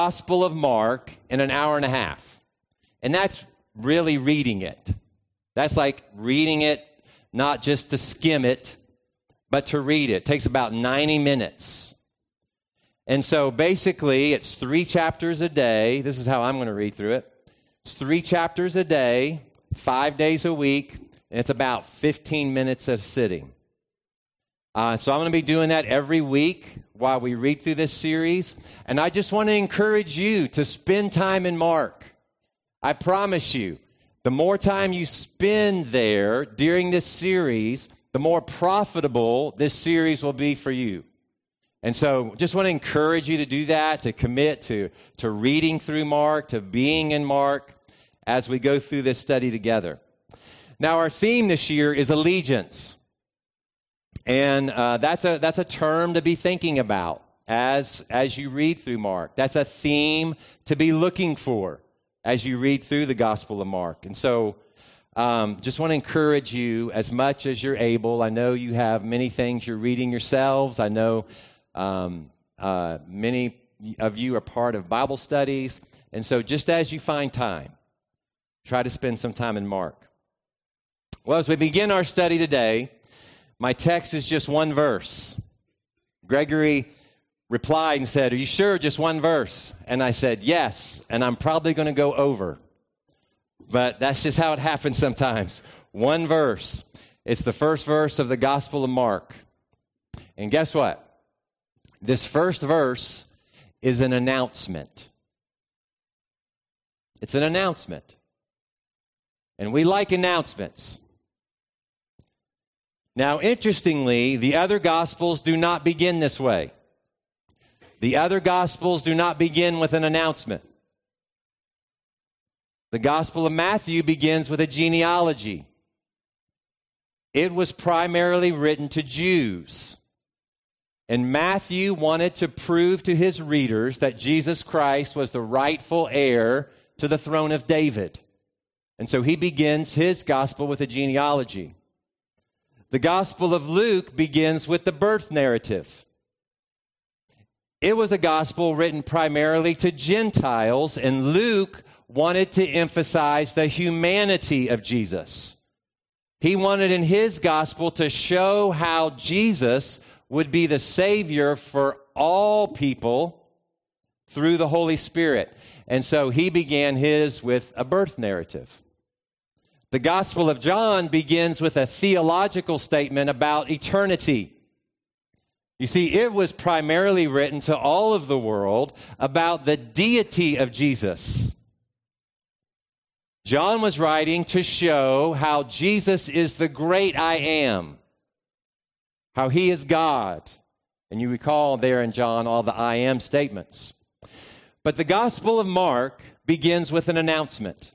Gospel of Mark in an hour and a half. And that's really reading it. That's like reading it, not just to skim it, but to read it. It takes about 90 minutes. And so basically, it's 3 chapters a day. This is how I'm going to read through it. It's 3 chapters a day, 5 days a week, and it's about 15 minutes a sitting. So I'm going to be doing that every week while we read through this series. And I just want to encourage you to spend time in Mark. I promise you, the more time you spend there during this series, the more profitable this series will be for you. And so just want to encourage you to do that, to commit to reading through Mark, to being in Mark as we go through this study together. Now, our theme this year is allegiance. And that's a term to be thinking about as you read through Mark. That's a theme to be looking for as you read through the Gospel of Mark. And so just want to encourage you as much as you're able. I know you have many things you're reading yourselves. I know many of you are part of Bible studies. And so just as you find time, try to spend some time in Mark. Well, as we begin our study today, my text is just one verse. Gregory replied and said, "Are you sure just one verse?" And I said, "Yes, and I'm probably going to go over." But that's just how it happens sometimes. One verse. It's the first verse of the Gospel of Mark. And guess what? This first verse is an announcement. It's an announcement. And we like announcements. Now, interestingly, the other Gospels do not begin this way. The other Gospels do not begin with an announcement. The Gospel of Matthew begins with a genealogy. It was primarily written to Jews. And Matthew wanted to prove to his readers that Jesus Christ was the rightful heir to the throne of David. And so he begins his gospel with a genealogy. The Gospel of Luke begins with the birth narrative. It was a gospel written primarily to Gentiles, and Luke wanted to emphasize the humanity of Jesus. He wanted in his gospel to show how Jesus would be the Savior for all people through the Holy Spirit. And so he began his with a birth narrative. The Gospel of John begins with a theological statement about eternity. You see, it was primarily written to all of the world about the deity of Jesus. John was writing to show how Jesus is the great I am, how he is God. And you recall there in John all the I am statements. But the Gospel of Mark begins with an announcement.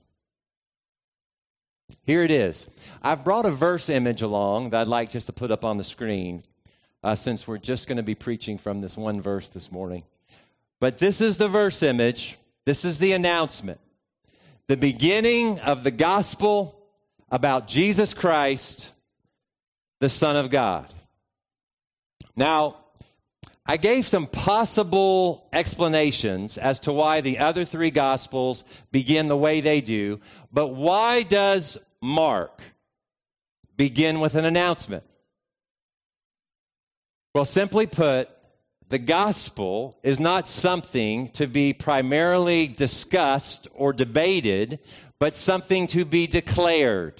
Here it is. I've brought a verse image along that I'd like just to put up on the screen since we're just going to be preaching from this one verse this morning. But this is the verse image. This is the announcement. The beginning of the gospel about Jesus Christ, the Son of God. Now, I gave some possible explanations as to why the other 3 Gospels begin the way they do, but why does Mark begin with an announcement? Well, simply put, the gospel is not something to be primarily discussed or debated, but something to be declared.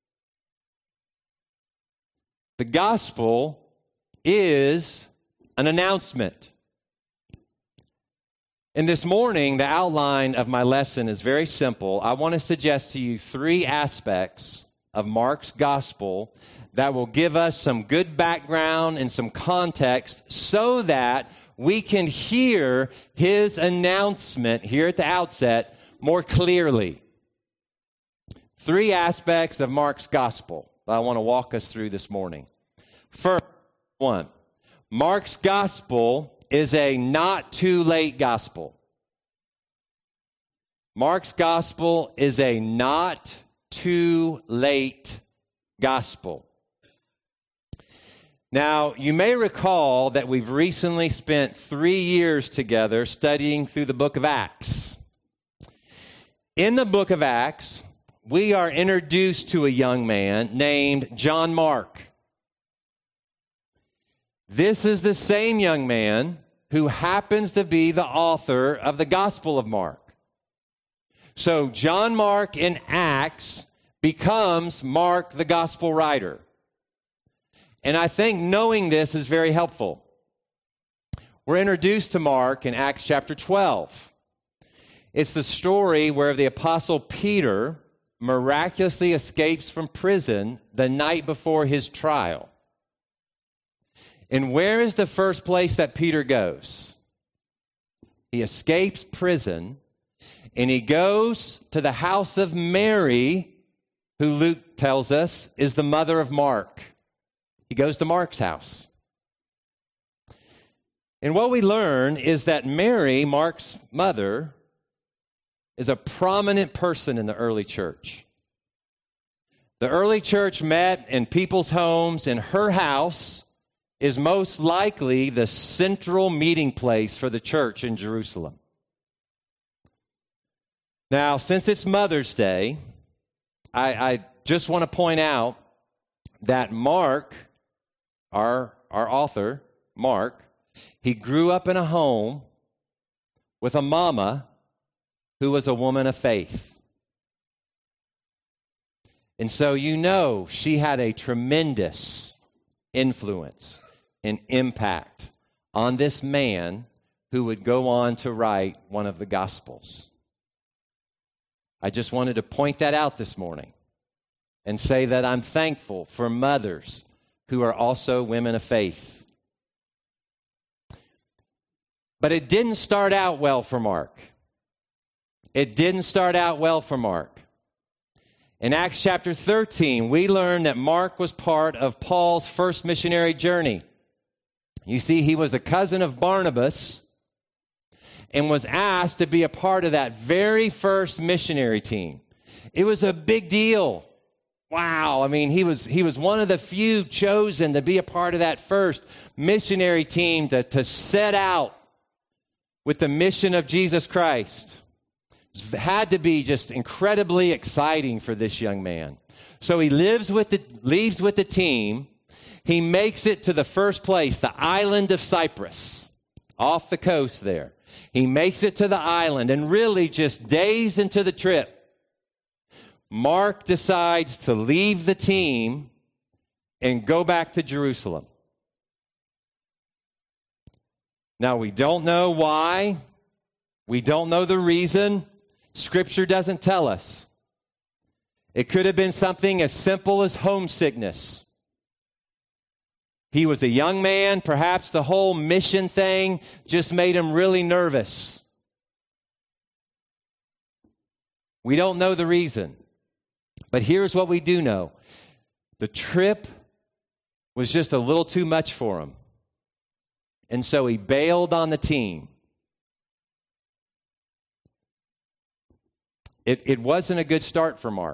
The gospel is an announcement. And this morning, the outline of my lesson is very simple. I want to suggest to you 3 aspects of Mark's gospel that will give us some good background and some context so that we can hear his announcement here at the outset more clearly. 3 aspects of Mark's gospel that I want to walk us through this morning. First, 1, Mark's gospel is a not too late gospel. Mark's gospel is a not too late gospel. Now, you may recall that we've recently spent 3 years together studying through the book of Acts. In the book of Acts, we are introduced to a young man named John Mark. This is the same young man who happens to be the author of the Gospel of Mark. So John Mark in Acts becomes Mark the Gospel writer. And I think knowing this is very helpful. We're introduced to Mark in Acts chapter 12. It's the story where the Apostle Peter miraculously escapes from prison the night before his trial. And where is the first place that Peter goes? He escapes prison, and he goes to the house of Mary, who Luke tells us is the mother of Mark. He goes to Mark's house. And what we learn is that Mary, Mark's mother, is a prominent person in the early church. The early church met in people's homes, and her house is most likely the central meeting place for the church in Jerusalem. Now, since it's Mother's Day, I just want to point out that Mark, our author, Mark, he grew up in a home with a mama who was a woman of faith. And so you know she had a tremendous influence and impact on this man who would go on to write one of the Gospels. I just wanted to point that out this morning and say that I'm thankful for mothers who are also women of faith. But it didn't start out well for Mark. It didn't start out well for Mark. In Acts chapter 13, we learn that Mark was part of Paul's first missionary journey. You see, he was a cousin of Barnabas and was asked to be a part of that very first missionary team. It was a big deal. Wow. I mean, he was one of the few chosen to be a part of that first missionary team to set out with the mission of Jesus Christ. It had to be just incredibly exciting for this young man. So he leaves with the team. He makes it to the first place, the island of Cyprus, off the coast there. He makes it to the island, and really just days into the trip, Mark decides to leave the team and go back to Jerusalem. Now, we don't know why. We don't know the reason. Scripture doesn't tell us. It could have been something as simple as homesickness. He was a young man. Perhaps the whole mission thing just made him really nervous. We don't know the reason. But here's what we do know. The trip was just a little too much for him. And so he bailed on the team. It wasn't a good start for Mark.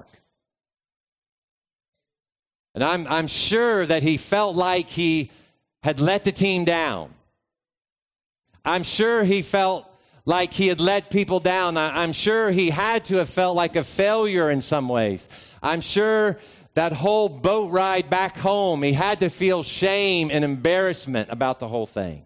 And I'm sure that he felt like he had let the team down. I'm sure he felt like he had let people down. I'm sure he had to have felt like a failure in some ways. I'm sure that whole boat ride back home, he had to feel shame and embarrassment about the whole thing.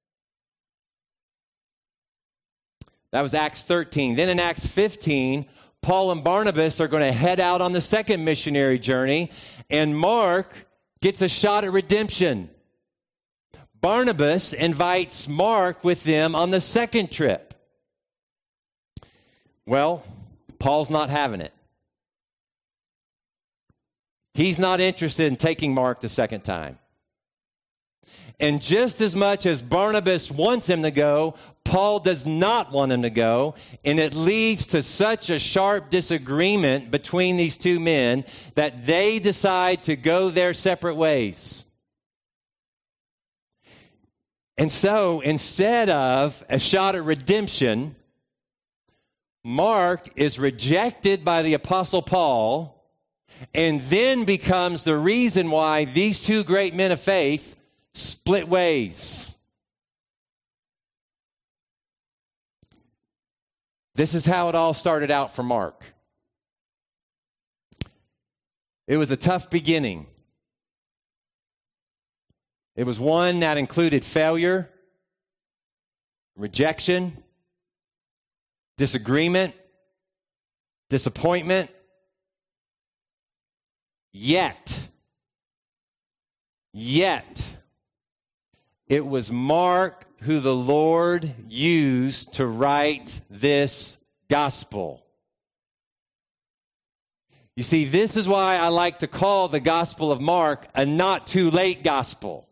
That was Acts 13. Then in Acts 15, Paul and Barnabas are going to head out on the second missionary journey, and Mark gets a shot at redemption. Barnabas invites Mark with them on the second trip. Well, Paul's not having it. He's not interested in taking Mark the second time. And just as much as Barnabas wants him to go, Paul does not want him to go, and it leads to such a sharp disagreement between these two men that they decide to go their separate ways. And so, instead of a shot at redemption, Mark is rejected by the Apostle Paul and then becomes the reason why these two great men of faith split ways. This is how it all started out for Mark. It was a tough beginning. It was one that included failure, rejection, disagreement, disappointment. Yet, it was Mark who the Lord used to write this gospel. You see, this is why I like to call the Gospel of Mark a not too late gospel.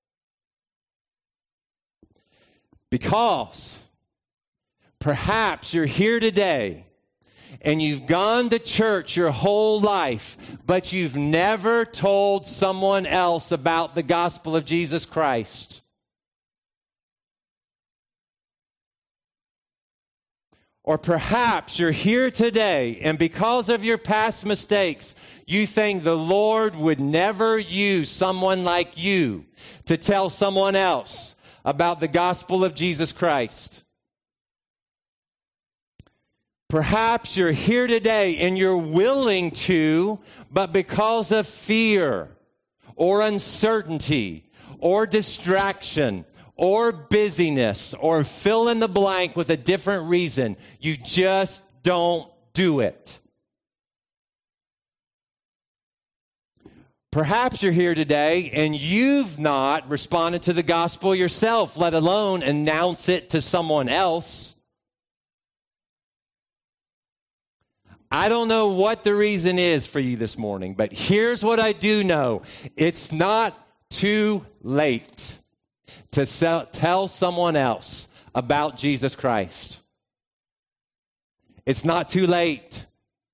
Because perhaps you're here today and you've gone to church your whole life, but you've never told someone else about the gospel of Jesus Christ. Or perhaps you're here today, and because of your past mistakes, you think the Lord would never use someone like you to tell someone else about the gospel of Jesus Christ. Perhaps you're here today and you're willing to, but because of fear or uncertainty or distraction or busyness or fill in the blank with a different reason, you just don't do it. Perhaps you're here today and you've not responded to the gospel yourself, let alone announce it to someone else. I don't know what the reason is for you this morning, but here's what I do know. It's not too late to tell someone else about Jesus Christ. It's not too late.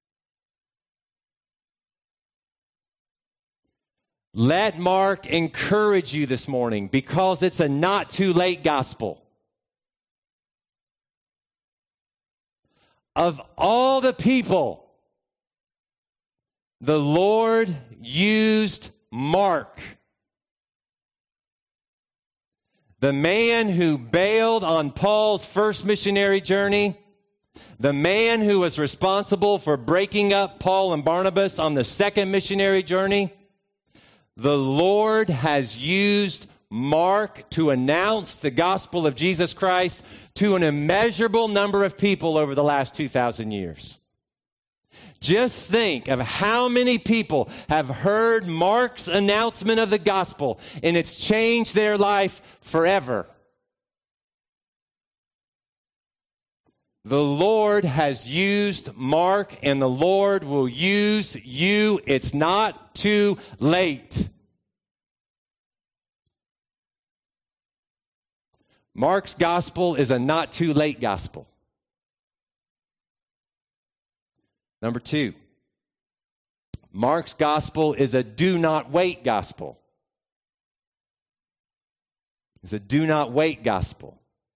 Let Mark encourage you this morning because it's a not too late gospel. Of all the people, the Lord used Mark, the man who bailed on Paul's first missionary journey, the man who was responsible for breaking up Paul and Barnabas on the second missionary journey. The Lord has used Mark to announce the gospel of Jesus Christ to an immeasurable number of people over the last 2,000 years. Just think of how many people have heard Mark's announcement of the gospel, and it's changed their life forever. The Lord has used Mark, and the Lord will use you. It's not too late. Mark's gospel is a not too late gospel. Number 2, Mark's gospel is a do not wait gospel. It's a do not wait gospel.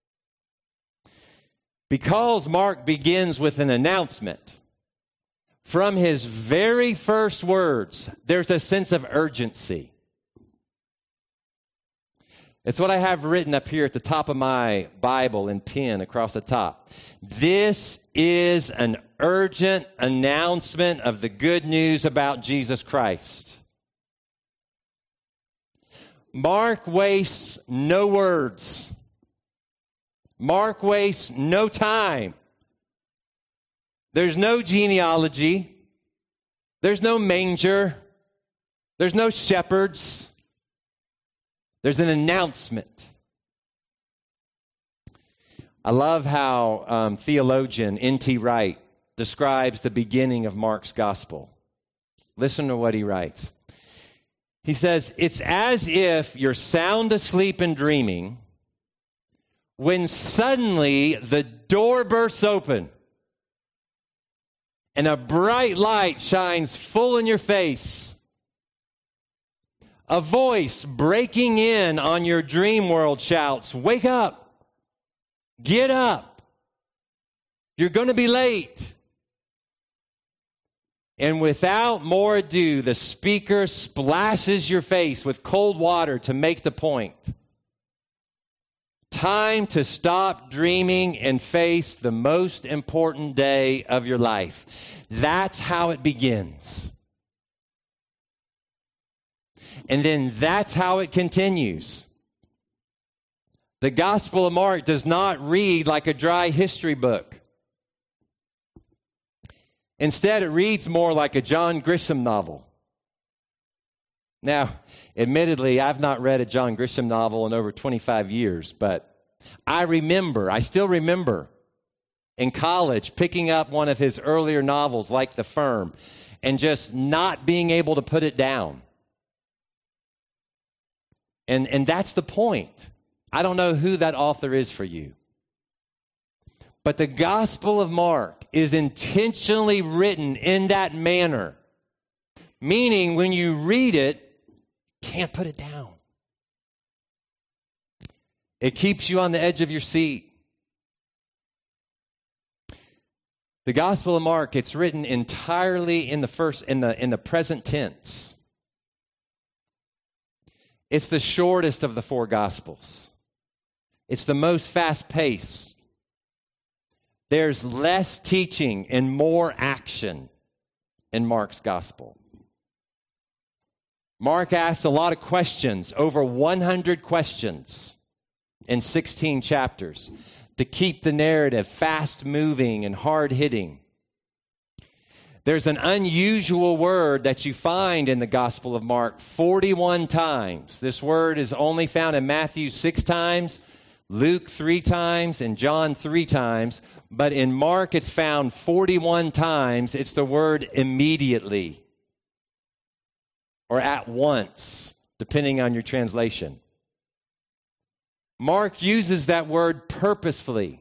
Because Mark begins with an announcement, from his very first words, there's a sense of urgency. It's what I have written up here at the top of my Bible in pen across the top. This is an urgent announcement of the good news about Jesus Christ. Mark wastes no words. Mark wastes no time. There's no genealogy. There's no manger. There's no shepherds. There's an announcement. I love how theologian N.T. Wright describes the beginning of Mark's gospel. Listen to what he writes. He says, it's as if you're sound asleep and dreaming when suddenly the door bursts open and a bright light shines full in your face. A voice breaking in on your dream world shouts, wake up, get up, you're going to be late. And without more ado, the speaker splashes your face with cold water to make the point. Time to stop dreaming and face the most important day of your life. That's how it begins. And then that's how it continues. The Gospel of Mark does not read like a dry history book. Instead, it reads more like a John Grisham novel. Now, admittedly, I've not read a John Grisham novel in over 25 years, but I still remember in college picking up one of his earlier novels like The Firm and just not being able to put it down. And that's the point. I don't know who that author is for you. But the Gospel of Mark is intentionally written in that manner, meaning when you read it, you can't put it down. It keeps you on the edge of your seat. The Gospel of Mark, it's written entirely in the present tense. It's the shortest of the four Gospels. It's the most fast-paced. There's less teaching and more action in Mark's gospel. Mark asks a lot of questions, over 100 questions in 16 chapters to keep the narrative fast-moving and hard-hitting. There's an unusual word that you find in the Gospel of Mark 41 times. This word is only found in Matthew 6 times, Luke 3 times, and John 3 times. But in Mark, it's found 41 times. It's the word immediately or at once, depending on your translation. Mark uses that word purposefully.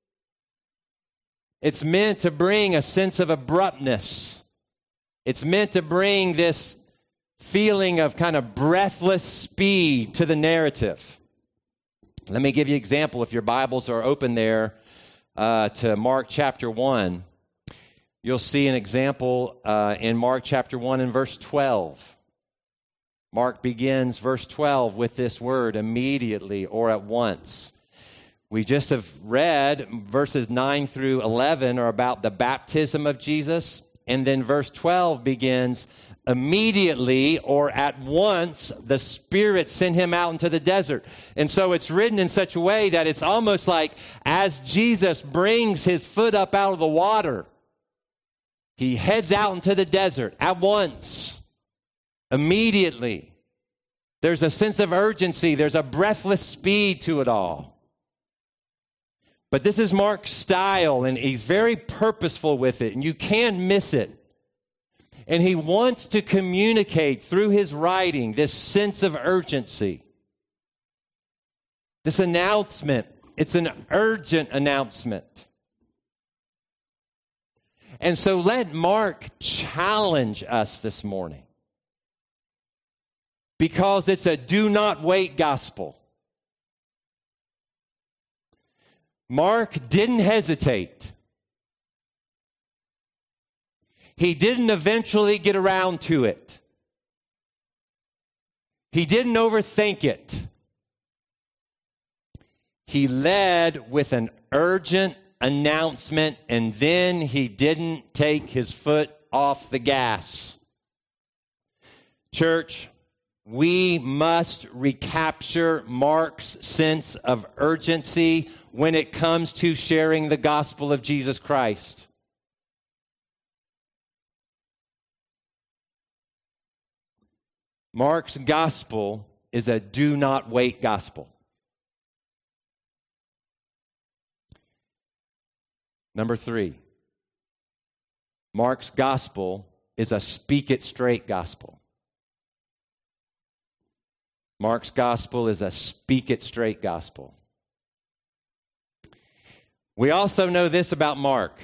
It's meant to bring a sense of abruptness. It's meant to bring this feeling of kind of breathless speed to the narrative. Let me give you an example. If your Bibles are open there to Mark chapter 1, you'll see an example in Mark chapter 1 and verse 12. Mark begins verse 12 with this word, immediately or at once. We just have read verses 9 through 11 are about the baptism of Jesus. And then verse 12 begins, immediately or at once the Spirit sent him out into the desert. And so it's written in such a way that it's almost like as Jesus brings his foot up out of the water, he heads out into the desert at once, immediately. There's a sense of urgency. There's a breathless speed to it all. But this is Mark's style, and he's very purposeful with it, and you can't miss it. And he wants to communicate through his writing this sense of urgency. This announcement, it's an urgent announcement. And so let Mark challenge us this morning. Because it's a do not wait gospel. Mark didn't hesitate. He didn't eventually get around to it. He didn't overthink it. He led with an urgent announcement, and then he didn't take his foot off the gas. Church, we must recapture Mark's sense of urgency when it comes to sharing the gospel of Jesus Christ. Mark's gospel is a do not wait gospel. Number 3, Mark's gospel is a speak it straight gospel. Mark's gospel is a speak it straight gospel. We also know this about Mark.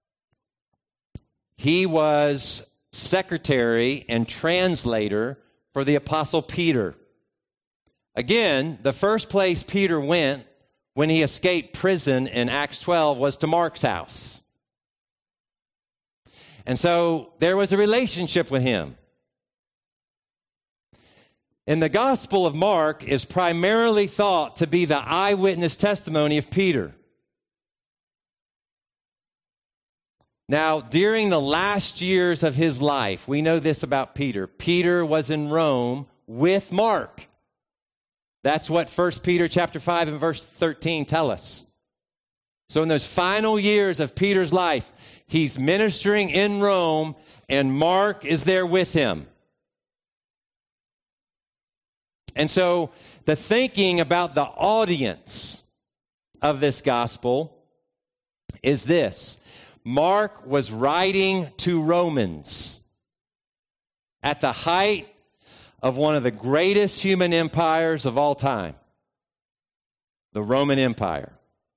He was secretary and translator for the Apostle Peter. Again, the first place Peter went when he escaped prison in Acts 12 was to Mark's house. And so there was a relationship with him. And the Gospel of Mark is primarily thought to be the eyewitness testimony of Peter. Now, during the last years of his life, we know this about Peter. Peter was in Rome with Mark. That's what 1 Peter chapter 5 and verse 13 tell us. So in those final years of Peter's life, he's ministering in Rome, and Mark is there with him. And so the thinking about the audience of this gospel is this. Mark was writing to Romans at the height of one of the greatest human empires of all time, the Roman Empire.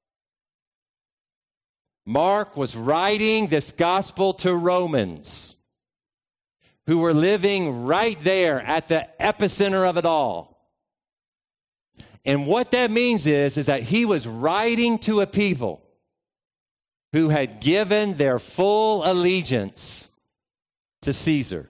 Mark was writing this gospel to Romans who were living right there at the epicenter of it all. And what that means is that he was writing to a people who had given their full allegiance to Caesar.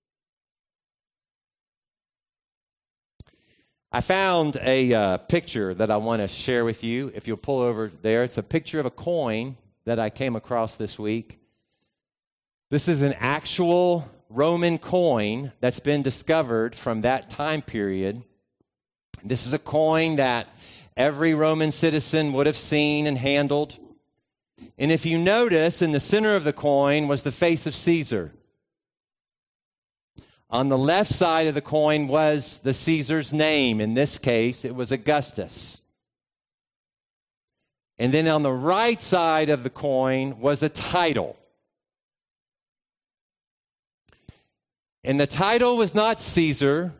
I found a picture that I want to share with you. If you'll pull over there, it's a picture of a coin that I came across this week. This is an actual Roman coin that's been discovered from that time period. This is a coin that every Roman citizen would have seen and handled. And if you notice, in the center of the coin was the face of Caesar. On the left side of the coin was the Caesar's name. In this case, it was Augustus. And then on the right side of the coin was a title. And the title was not Caesar.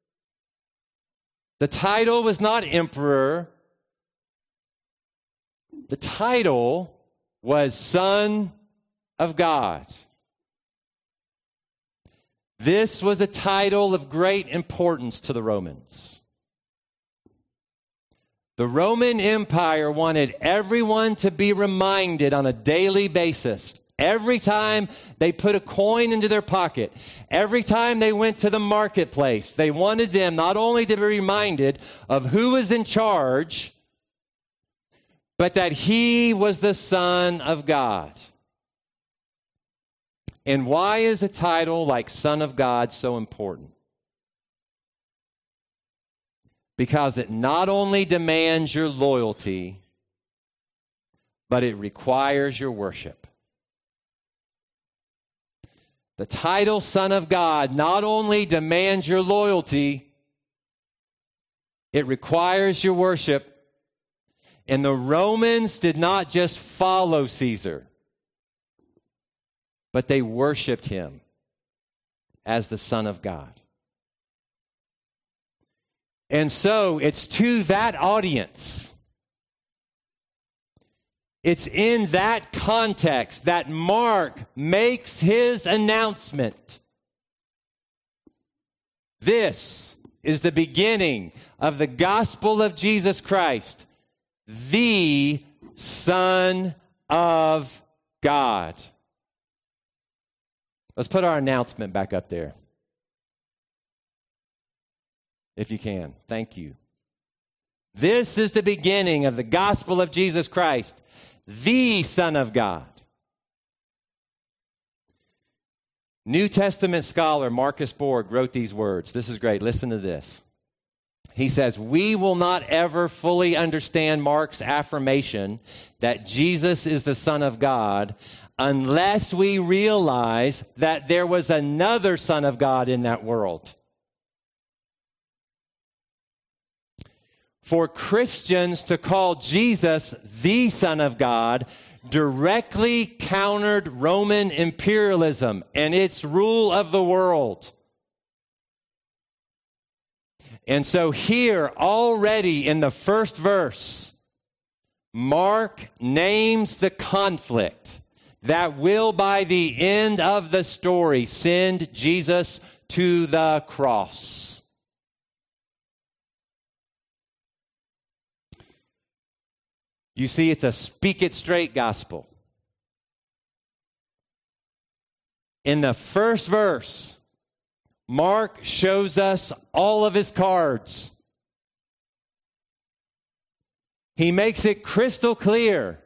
The title was not emperor. The title was Son of God. This was a title of great importance to the Romans. The Roman Empire wanted everyone to be reminded on a daily basis. Every time they put a coin into their pocket, every time they went to the marketplace, they wanted them not only to be reminded of who was in charge, but that he was the Son of God. And why is a title like Son of God so important? Because it not only demands your loyalty, but it requires your worship. The title Son of God not only demands your loyalty, it requires your worship. And the Romans did not just follow Caesar, but they worshiped him as the Son of God. And so it's to that audience, it's in that context that Mark makes his announcement. This is the beginning of the gospel of Jesus Christ, the Son of God. Let's put our announcement back up there, if you can. Thank you. This is the beginning of the gospel of Jesus Christ, the Son of God. New Testament scholar Marcus Borg wrote these words. This is great. Listen to this. He says, we will not ever fully understand Mark's affirmation that Jesus is the Son of God unless we realize that there was another Son of God in that world. For Christians to call Jesus the Son of God directly countered Roman imperialism and its rule of the world. And so here, already in the first verse, Mark names the conflict that will, by the end of the story, send Jesus to the cross. You see, it's a speak it straight gospel. in the first verse, Mark shows us all of his cards. He makes it crystal clear.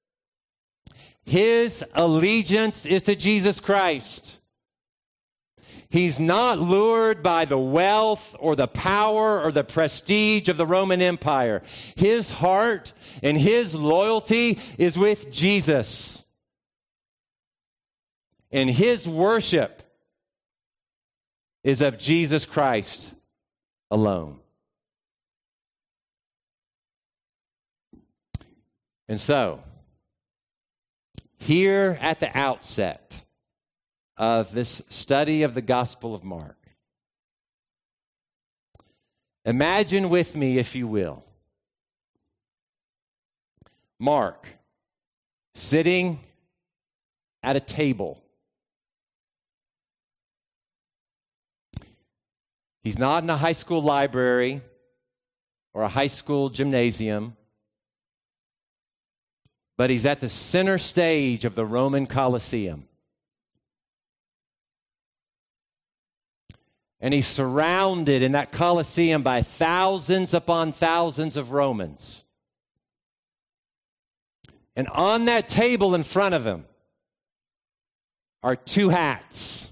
His allegiance is to Jesus Christ. He's not lured by the wealth or the power or the prestige of the Roman Empire. His heart and his loyalty is with Jesus. And his worship is of Jesus Christ alone. And so, here at the outset of this study of the Gospel of Mark, imagine with me, if you will, Mark sitting at a table. He's not in a high school library or a high school gymnasium, but he's at the center stage of the Roman Colosseum. And he's surrounded in that Colosseum by thousands upon thousands of Romans. And on that table in front of him are two hats.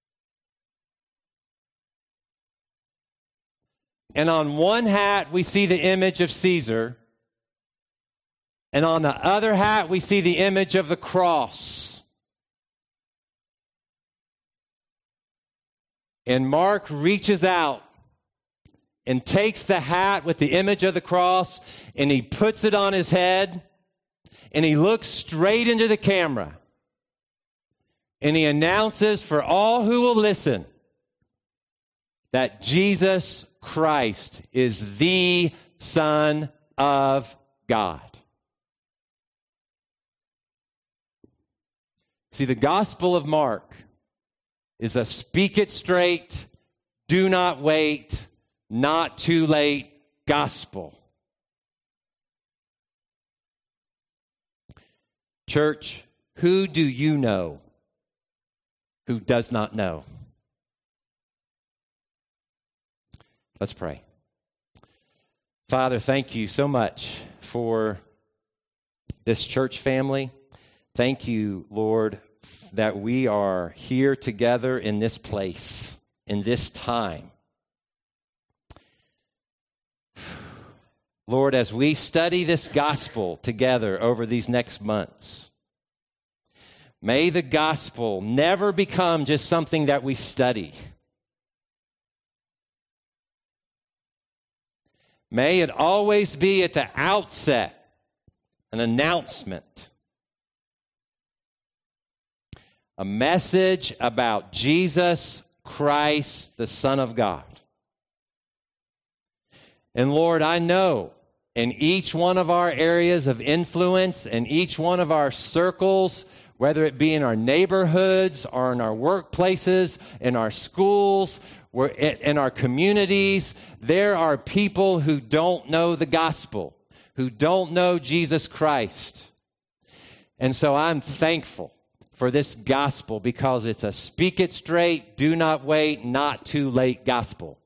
And on one hat, we see the image of Caesar. And on the other hat, we see the image of the cross. And Mark reaches out and takes the hat with the image of the cross, and he puts it on his head, and he looks straight into the camera. And he announces for all who will listen that Jesus Christ is the Son of God. See, the Gospel of Mark is a speak it straight, do not wait, not too late gospel. Church, who do you know who does not know? Let's pray. Father, thank you so much for this church family. Thank you, Lord, that we are here together in this place, in this time. Lord, as we study this gospel together over these next months, may the gospel never become just something that we study. May it always be at the outset an announcement, a message about Jesus Christ, the Son of God. And Lord, I know in each one of our areas of influence and each one of our circles, whether it be in our neighborhoods or in our workplaces, in our schools, in our communities, there are people who don't know the gospel, who don't know Jesus Christ. And so I'm thankful for this gospel because it's a speak it straight, do not wait, not too late gospel.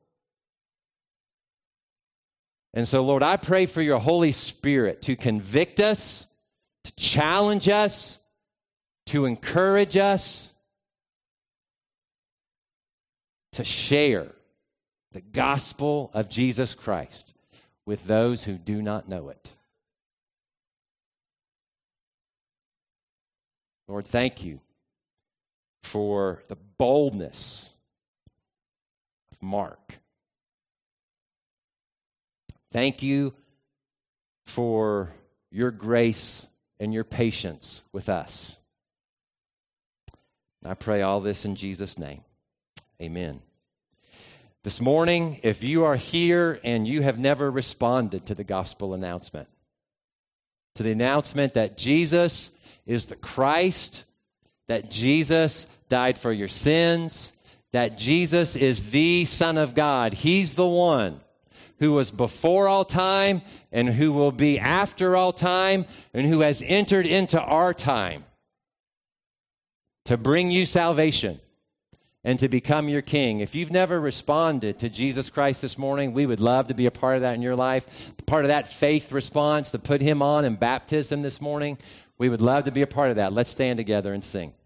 And so, Lord, I pray for your Holy Spirit to convict us, to challenge us, to encourage us, to share the gospel of Jesus Christ with those who do not know it. Lord, thank you for the boldness of Mark. Thank you for your grace and your patience with us. I pray all this in Jesus' name. Amen. This morning, if you are here and you have never responded to the gospel announcement, to the announcement that Jesus is the Christ, that Jesus died for your sins, that Jesus is the Son of God. He's the one who was before all time and who will be after all time and who has entered into our time. to bring you salvation and to become your king. If you've never responded to Jesus Christ this morning, we would love to be a part of that in your life. Part of that faith response to put him on in baptism this morning. We would love to be a part of that. Let's stand together and sing.